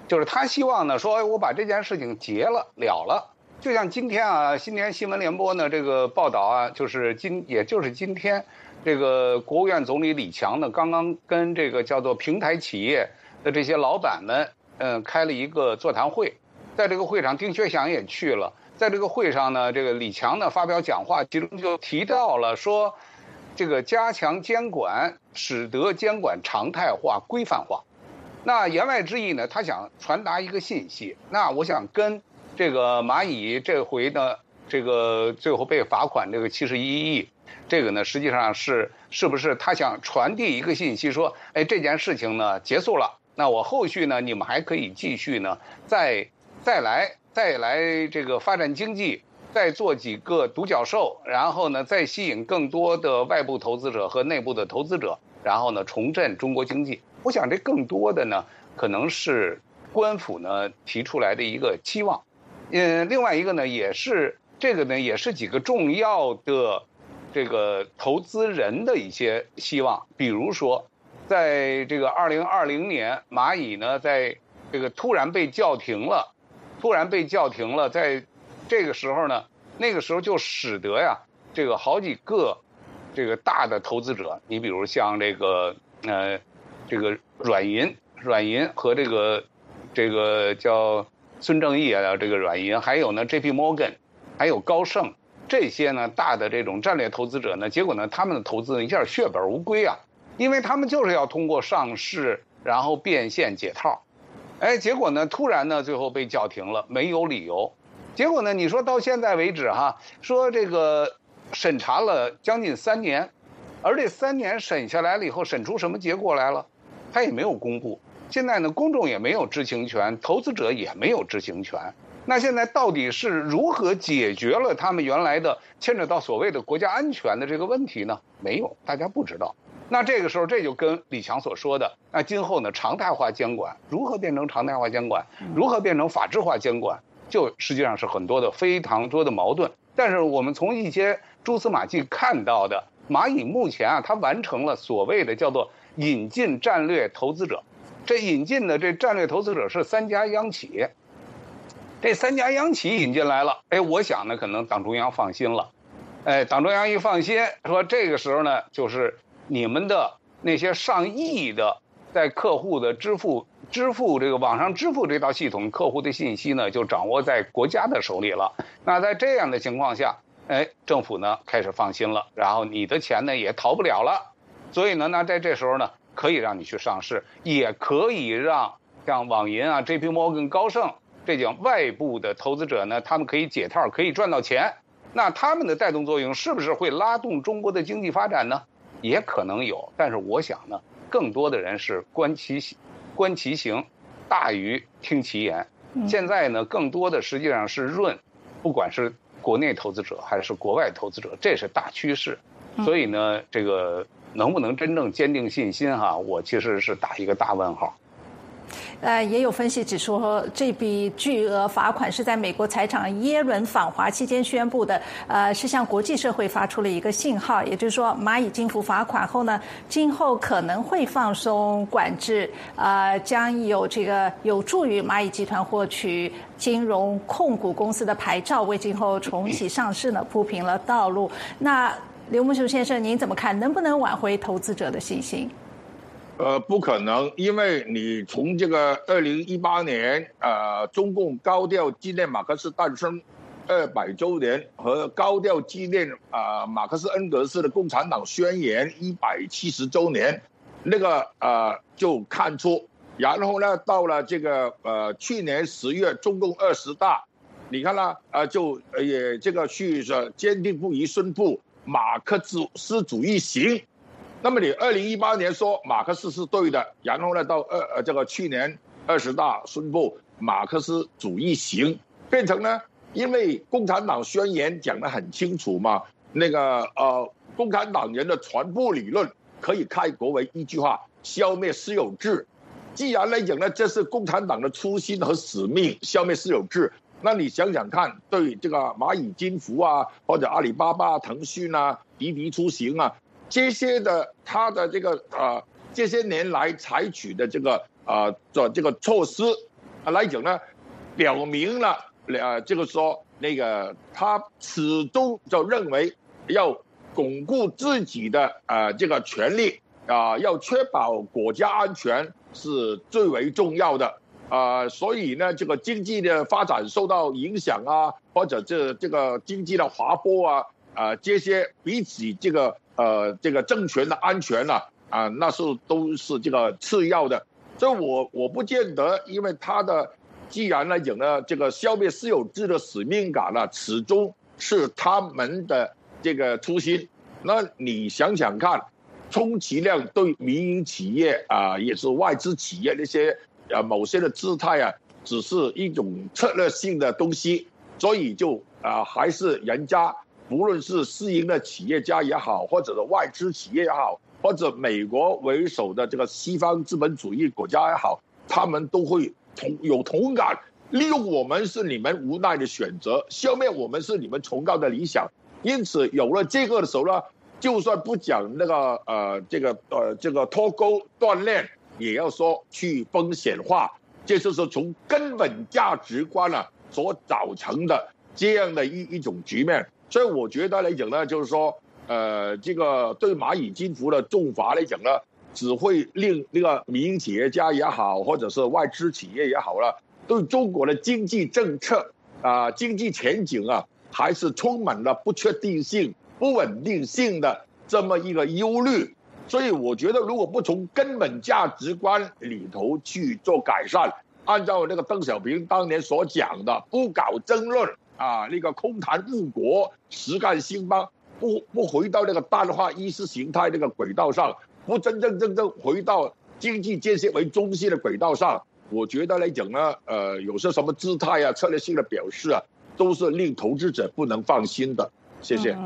就是他希望呢说，我把这件事情结了了。就像今天啊，新年新闻联播呢这个报道啊，也就是今天，这个国务院总理李强呢刚刚跟这个叫做平台企业的这些老板们，开了一个座谈会，在这个会上丁薛祥也去了，在这个会上呢，这个李强呢发表讲话，其中就提到了说，这个加强监管，使得监管常态化、规范化。那言外之意呢，他想传达一个信息。那我想跟这个蚂蚁这回呢，这个最后被罚款这个71亿，这个呢实际上是不是他想传递一个信息，说，哎，这件事情呢结束了，那我后续呢你们还可以继续呢再来这个发展经济，再做几个独角兽，然后呢再吸引更多的外部投资者和内部的投资者，然后呢重振中国经济。我想这更多的呢可能是官府呢提出来的一个期望。另外一个呢也是几个重要的这个投资人的一些希望。比如说在这个2020年，蚂蚁呢在这个突然被叫停了，在这个时候呢，那个时候就使得呀这个好几个这个大的投资者，你比如像这个软银和这个叫孙正义啊，这个软银，还有呢 JP Morgan， 还有高盛，这些呢大的这种战略投资者呢，结果呢他们的投资一下血本无归啊，因为他们就是要通过上市然后变现解套，哎，结果呢突然呢最后被叫停了，没有理由。结果呢你说到现在为止哈，说这个审查了将近3年，而这3年审下来了以后，审出什么结果来了，他也没有公布。现在呢公众也没有知情权，投资者也没有知情权。那现在到底是如何解决了他们原来的牵扯到所谓的国家安全的这个问题呢？没有，大家不知道。那这个时候这就跟李强所说的，那今后呢常态化监管，如何变成常态化监管，如何变成法治化监管，就实际上是非常多的矛盾。但是我们从一些蛛丝马迹看到的，蚂蚁目前啊它完成了所谓的叫做引进战略投资者。这引进的这战略投资者是3家央企，这3家央企引进来了，哎，我想呢可能党中央放心了，哎，党中央一放心，说这个时候呢就是你们的那些上亿的在客户的支付这个网上支付这套系统，客户的信息呢就掌握在国家的手里了。那在这样的情况下，哎，政府呢开始放心了，然后你的钱呢也逃不了了，所以呢那在这时候呢可以让你去上市，也可以让像网银啊 JP Morgan 高盛这种外部的投资者呢，他们可以解套，可以赚到钱。那他们的带动作用是不是会拉动中国的经济发展呢？也可能有，但是我想呢更多的人是观其行大于听其言。现在呢更多的实际上是不管是国内投资者还是国外投资者，这是大趋势。所以呢这个能不能真正坚定信心哈，我其实是打一个大问号。 也有分析指出，这笔巨额罚款是在美国财长耶伦访华期间宣布的，是向国际社会发出了一个信号，也就是说，蚂蚁金服罚款后呢，今后可能会放松管制，将有助于蚂蚁集团获取金融控股公司的牌照，为今后重启上市呢铺平了道路。那刘木雄先生，您怎么看？能不能挽回投资者的信心？ 不可能，因为你从这个2018年，中共高调纪念马克思诞生200周年和高调纪念马克思恩格斯的共产党宣言170周年，那个就看出，然后呢，到了这个去年10月中共20大，你看了就也这个去坚定不移宣布马克思主义行。那么你2018年说马克思是对的，然后呢到这个去年20大宣布马克思主义行，变成呢，因为共产党宣言讲得很清楚嘛，那个共产党人的全部理论可以概括为一句话：消灭私有制。既然来讲呢，这是共产党的初心和使命，消灭私有制。那你想想看，对这个蚂蚁金服啊，或者阿里巴巴、腾讯啊、滴滴出行啊。这些的他的这个这些年来采取的这个措施， 来讲呢，表明了这个说那个他始终就认为要巩固自己的这个权利要确保国家安全是最为重要的所以呢，这个经济的发展受到影响或者这个经济的滑坡这些比起这个政权的安全那都是这个次要的。所以我不见得，因为他的既然来讲呢，这个消灭私有制的使命感始终是他们的这个初心。那你想想看，充其量对民营企业也是外资企业那些某些的姿态只是一种策略性的东西，所以就还是人家不论是私营的企业家也好，或者是外资企业也好，或者美国为首的这个西方资本主义国家也好，他们都会有同感，利用我们是你们无奈的选择，消灭我们是你们崇高的理想。因此有了这个的时候呢，就算不讲那个这个脱钩锻炼，也要说去风险化，这就是从根本价值观所造成的这样的一种局面。所以我觉得来讲呢，就是说这个对蚂蚁金服的重罚来讲呢，只会令那个民营企业家也好，或者是外资企业也好对中国的经济政策经济前景还是充满了不确定性、不稳定性的这么一个忧虑。所以我觉得，如果不从根本价值观里头去做改善，按照那个邓小平当年所讲的，不搞争论那个空谈误国、实干兴邦，不回到那个淡化意识形态那个轨道上，不真正回到经济建设为中心的轨道上，我觉得来讲呢，有些什么姿态策略性的表示都是令投资者不能放心的。谢谢。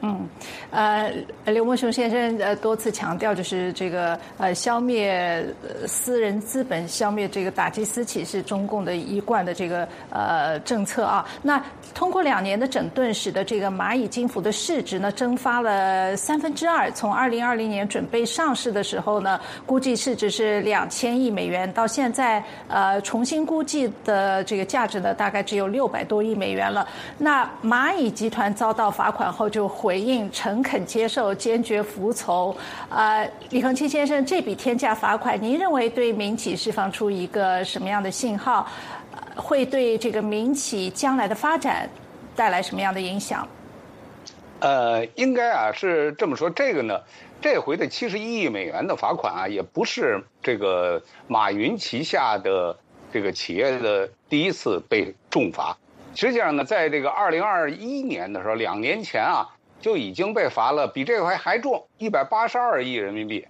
刘梦熊先生多次强调，就是这个消灭私人资本、消灭这个打击私企是中共的一贯的这个政策那通过2年的整顿，使得这个蚂蚁金服的市值呢蒸发了2/3。从2020年准备上市的时候呢，估计市值是2000亿美元，到现在重新估计的这个价值呢，大概只有600多亿美元了。那蚂蚁集团遭到罚款后就回应诚恳接受，坚决服从。李恒清先生，这笔天价罚款，您认为对民企释放出一个什么样的信号？会对这个民企将来的发展带来什么样的影响？ 应该是这么说。这个呢，这回的71亿美元的罚款也不是这个马云旗下的这个企业的第一次被重罚。实际上呢，在这个2021年的时候，2年前就已经被罚了，比这回还重，182亿人民币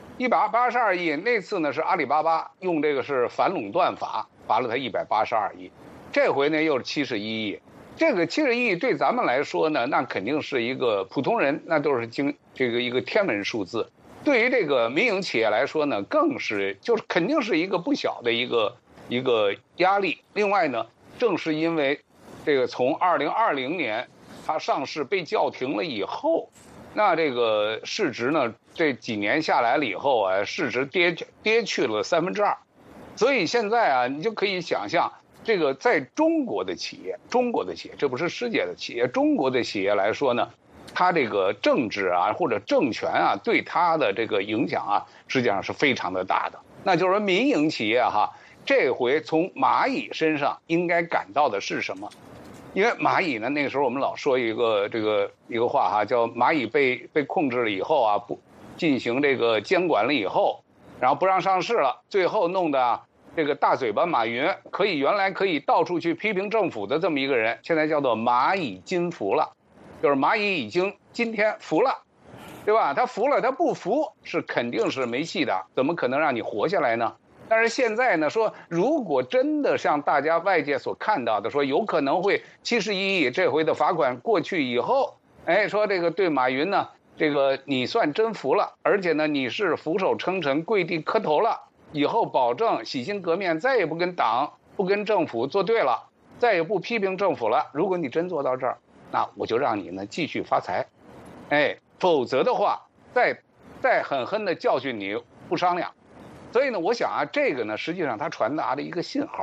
，182亿。那次呢是阿里巴巴用这个是反垄断法罚了他182亿，这回呢又是71亿。这个71亿对咱们来说呢，那肯定是一个普通人，那都是这个一个天文数字。对于这个民营企业来说呢，更是就是肯定是一个不小的一个压力。另外呢，正是因为这个从2020年它上市被叫停了以后，那这个市值呢，这几年下来了以后市值跌去了2/3。所以现在你就可以想象，这个在中国的企业，这不是世界的企业，中国的企业来说呢，它这个政治或者政权对它的这个影响实际上是非常的大的。那就是说民营企业这回从蚂蚁身上应该感到的是什么？因为蚂蚁呢，那个时候我们老说一个话叫蚂蚁被控制了以后不进行这个监管了以后，然后不让上市了，最后弄得这个大嘴巴马云原来可以到处去批评政府的这么一个人，现在叫做蚂蚁金服了，就是蚂蚁已经今天服了，对吧？他服了，他不服是肯定是没戏的，怎么可能让你活下来呢？但是现在呢，说如果真的像大家外界所看到的，说有可能会71亿这回的罚款过去以后，说这个对马云呢，这个你算真服了，而且呢你是俯首称臣、跪地磕头了，以后保证洗心革面，再也不跟党、不跟政府作对了，再也不批评政府了。如果你真做到这儿，那我就让你呢继续发财，否则的话，再狠狠的教训你，不商量。所以呢，我想这个呢，实际上它传达的一个信号，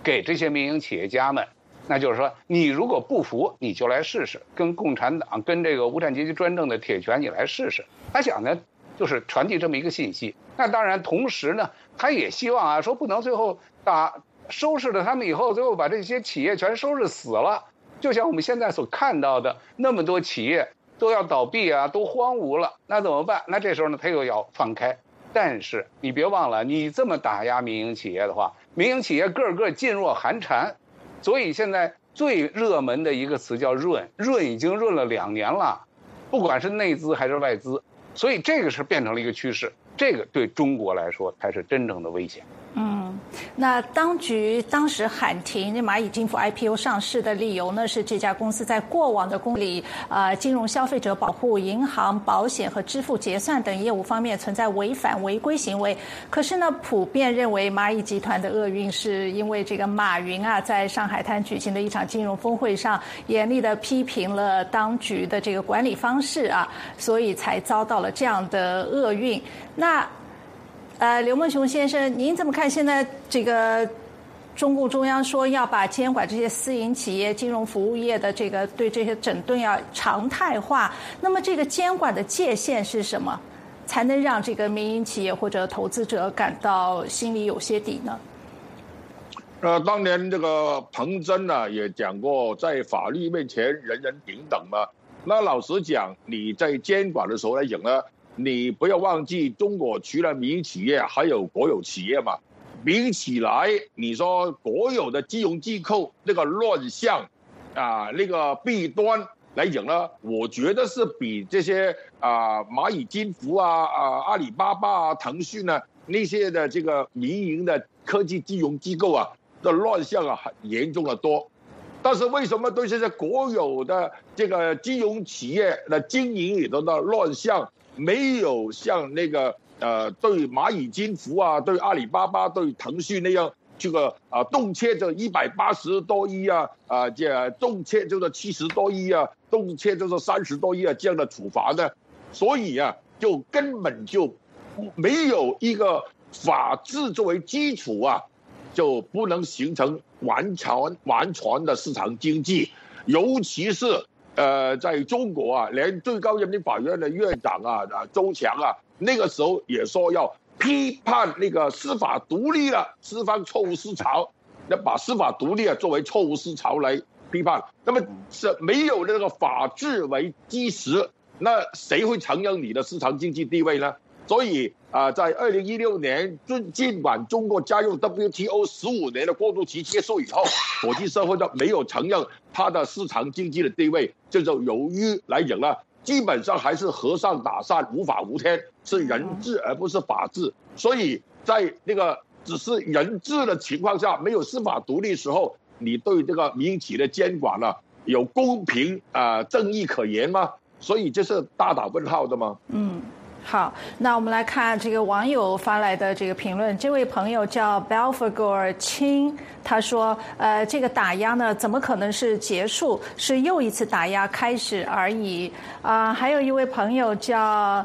给这些民营企业家们，那就是说，你如果不服，你就来试试，跟共产党、跟这个无产阶级专政的铁拳，你来试试。他想呢，就是传递这么一个信息。那当然，同时呢，他也希望啊，说不能最后收拾了他们以后，最后把这些企业全收拾死了。就像我们现在所看到的，那么多企业都要倒闭啊，都荒芜了，那怎么办？那这时候呢，他又要放开。但是你别忘了，你这么打压民营企业的话，民营企业个个噤若寒蝉。所以现在最热门的一个词叫润已经润了2年了，不管是内资还是外资，所以这个是变成了一个趋势，这个对中国来说才是真正的危险。 那当局当时喊停蚂蚁金服 IPO 上市的理由呢，是这家公司在过往的公理金融消费者保护、银行、保险和支付结算等业务方面存在违反违规行为。可是呢，普遍认为蚂蚁集团的厄运是因为这个马云在上海滩举行的一场金融峰会上严厉的批评了当局的这个管理方式所以才遭到了这样的厄运。那刘梦熊先生，您怎么看现在这个中共中央说要把监管这些私营企业、金融服务业的这个对这些整顿要常态化？那么这个监管的界限是什么，才能让这个民营企业或者投资者感到心里有些底呢？ 当年这个彭真也讲过，在法律面前人人平等嘛。那老实讲，你在监管的时候来讲呢，你不要忘记，中国除了民营企业，还有国有企业嘛。比起来，你说国有的金融机构那个乱象那个弊端来讲呢，我觉得是比这些蚂蚁金服阿里巴巴腾讯那些的这个民营的科技金融机构的乱象严重的多。但是为什么对这些国有的这个金融企业的经营里头的乱象没有像那个对蚂蚁金服对阿里巴巴、对腾讯那样这个动輒就180多亿这动輒就是70多亿动輒就是30多亿这样的处罚呢？所以就根本就没有一个法治作为基础就不能形成完全的市场经济，尤其是在中国连最高人民法院的院长周强那个时候也说要批判那个司法独立了，释放错误思潮，那把司法独立作为错误思潮来批判，那么是没有那个法治为基石，那谁会承认你的市场经济地位呢？所以在2016年尽管中国加入 WTO 15年的过渡期结束以后，国际社会都没有承认它的市场经济的地位，这就由于来讲呢，基本上还是和尚打伞，无法无天，是人治而不是法治。所以在那个只是人治的情况下，没有司法独立时候，你对这个民营企业的监管有公平正义可言吗？所以这是大打问号的吗？ 好，那我们来看这个网友发来的这个评论。这位朋友叫 Belfagor 清，他说这个打压呢怎么可能是结束，是又一次打压开始而已。还有一位朋友叫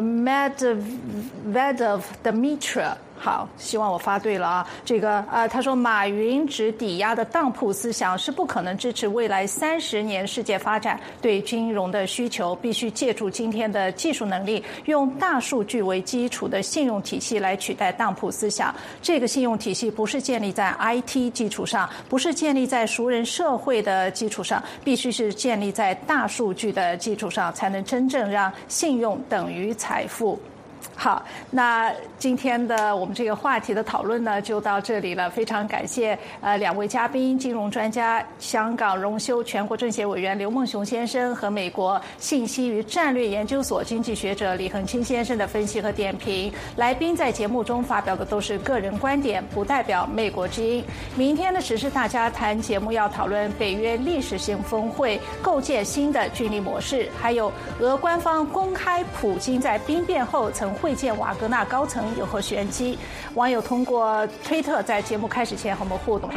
Medvedev Dmitry， 好，希望我发对了这个他说马云指抵押的当铺思想是不可能支持未来30年世界发展，对金融的需求必须借助今天的技术能力，用大数据为基础的信用体系来取代当铺思想。这个信用体系不是建立在 IT 基础上，不是建立在熟人社会的基础上，必须是建立在大数据的基础上，才能真正让信用等于财富。好，那今天的我们这个话题的讨论呢，就到这里了。非常感谢2位嘉宾，金融专家、香港荣休全国政协委员刘梦熊先生和美国信息与战略研究所经济学者李恒清先生的分析和点评。来宾在节目中发表的都是个人观点，不代表美国之音。明天的时事大家谈节目要讨论北约历史性峰会，构建新的军力模式，还有俄官方公开普京在兵变后曾会见瓦格纳高层有何玄机？网友通过推特在节目开始前和我们互动。